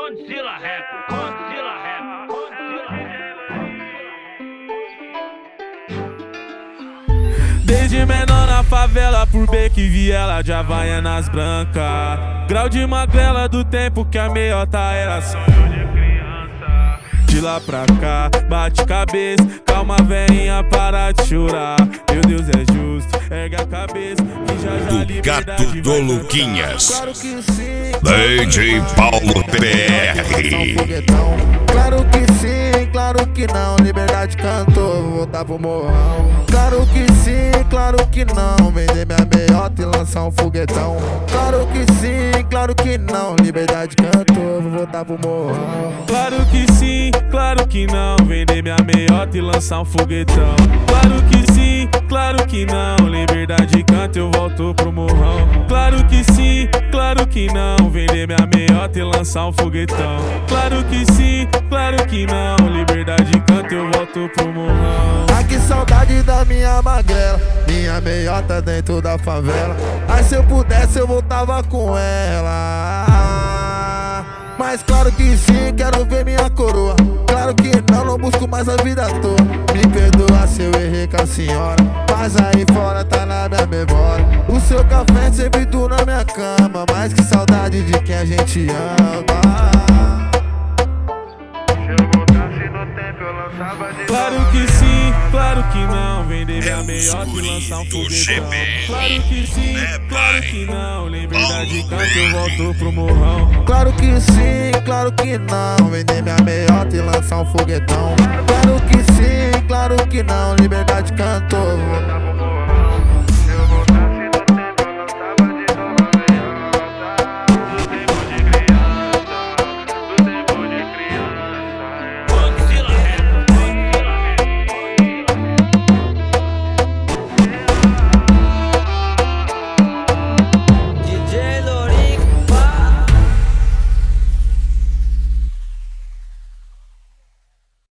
Condzilla Record, Condzilla Record, Condzilla Record. Desde menor na favela, por beco e viela de Havaianas branca. Grau de magrela do tempo que a meiota era sonho de criança. De lá pra cá, bate cabeça, calma veinha, para de chorar. Meu Deus é justo, ergue a cabeça, que já Do Gato do Luquinhas. Claro que sim, DJ Paulo PR. claro que sim, claro que não. Liberdade cantou, vou voltar pro morrão. Claro que sim, claro que não. Vender minha meiota e lançar um foguetão. Claro que sim, claro que não. Liberdade cantou, vou voltar pro morrão. Claro que sim, claro que não. Vender minha meiota e lançar um foguetão. Claro que sim, claro que não. Liberdade canta, eu volto pro morrão. Claro que sim, claro que não. Vender minha meiota e lançar um foguetão. Claro que sim, claro que não. Liberdade canta, eu volto pro morrão. Ah, que saudade da minha magrela, minha meiota dentro da favela. Ai, se eu pudesse eu voltava com ela. Mas claro que sim, quero ver minha coroa. Claro que não, não busco mais a vida à toa. Me perdoa se eu errei com a senhora, mas aí fora tá na minha memória. O seu café sempre tu na minha cama. Mas que saudade de quem a gente ama. Claro que sim, claro que não. Vender minha meiota e lançar um foguetão. Claro que sim, claro que não. Liberdade canta, eu volto pro morrão. Claro que sim, claro que não. Vender minha meiota e lançar um foguetão. Claro que sim, claro que não. Liberdade cantou, vou voltar pro morrão.